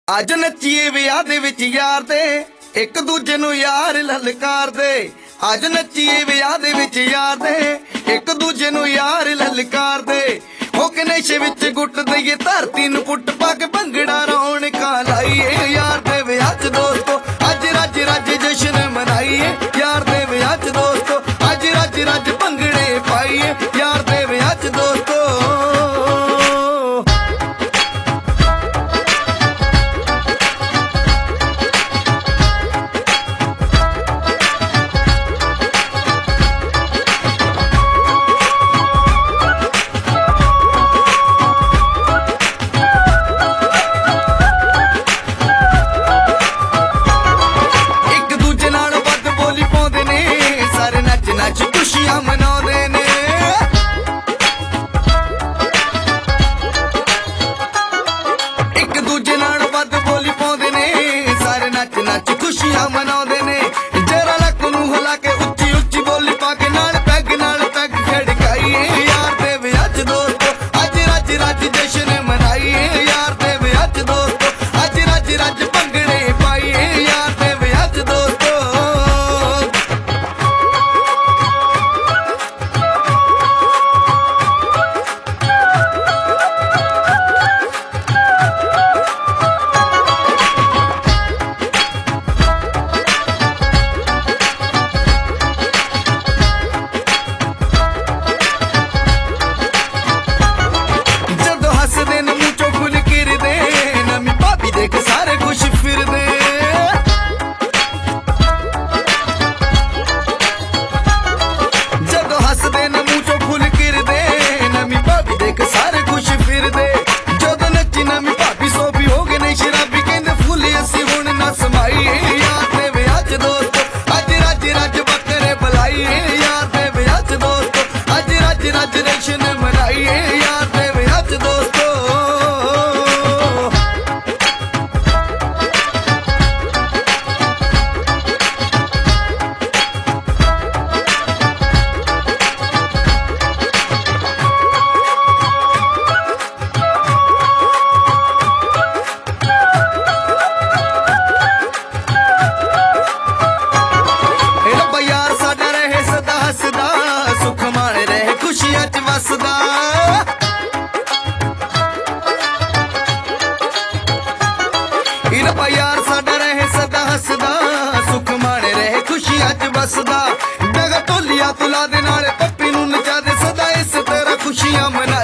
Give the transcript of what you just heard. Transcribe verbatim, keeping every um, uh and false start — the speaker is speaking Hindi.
ਅੱਜ ਨੱਚੀਏ ਵਿਆਹ ਦੇ ਵਿੱਚ ਯਾਰ ਦੇ ਇੱਕ ਦੂਜੇ ਨੂੰ ਯਾਰ ਲਲਕਾਰ ਦੇ। ਅੱਜ ਨੱਚੀਏ ਵਿਆਹ ਦੇ ਵਿੱਚ ਯਾਰ ਦੇ ਇੱਕ ਦੂਜੇ ਨੂੰ ਯਾਰ ਲਲਕਾਰ ਦੇ। ਹੋ ਕੇ ਨਸ਼ੇ ਵਿੱਚ ਗੁੱਟ ਦਈਏ ਧਰਤੀ ਨੂੰ ਪੁੱਟ ਪਾ ਕੇ ਭੰਗੜਾ ਰੌਣਕਾਂ ਲਾਈਏ। ਯਾਰ ਦੇ ਵਿਆਹ 'ਚ ਦੋਸਤੋ ਅੱਜ ਰੱਜ ਰੱਜ ਜਸ਼ਨ ਮਨਾਈਏ। ਯਾਰ ਦੇ ਵਿਆਹ 'ਚ ਦੋਸਤੋ ਅੱਜ ਰੱਜ ਰੱਜ ਭੰਗੜੇ ਪਾਈਏ। ਯਾਰ ਦੇ ਵਿਆਹ 'ਚ ਦੋਸਤੋ खुशियां मनाते ने। एक दूजे नाल वध बोली पाउंदे ने सारे नच नच खुशियां मनाते ने। जरा लक नूं हिला के उच्ची उच्ची बोली पा के नाल पैग नाल पैग खड़काईए। यार दे विआह च दोस्तो अज रज रज जश्न मनाईए। यार दे विआह च दोस्तो अज रज रज भंगड़े पाईए। यार दे विआह च दोस्तो सारे खुश फिरदे। जदों हसदे न मूंह चों फुल किरदे नवीं भाभी देख सारे खुश फिरदे। जदों नच्ची नवीं भाभी सोभी हो गए नहीं शराबी कहंदे फुल असी हुण ना समाईए। यार दे विआह च दोस्तो अज रज रज बकरे बुलाईए। यार दे विआह च दोस्तो अज रज रज जश्न मनाईए। यार दे विआह च दोस्तो सुख माणे रहे खुशियां च वसदा। रब्बा यार साडा रहे सदा हसदा सुख माणे रहे खुशियां च वसदा। डगा ढोलिया तुला दे नाले पप्पी नूं नचा दे सदा इस तरह खुशियां मना।